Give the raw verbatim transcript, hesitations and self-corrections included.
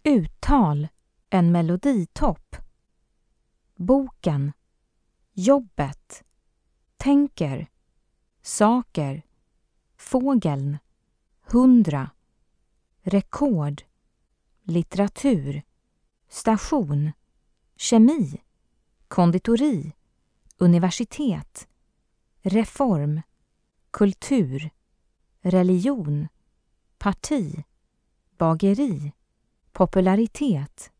Uttal, en meloditopp. Boken, jobbet, tänker, saker, fågeln, hundra, rekord, litteratur, station, kemi, konditori, universitet, reform, kultur, religion, parti, bageri, popularitet,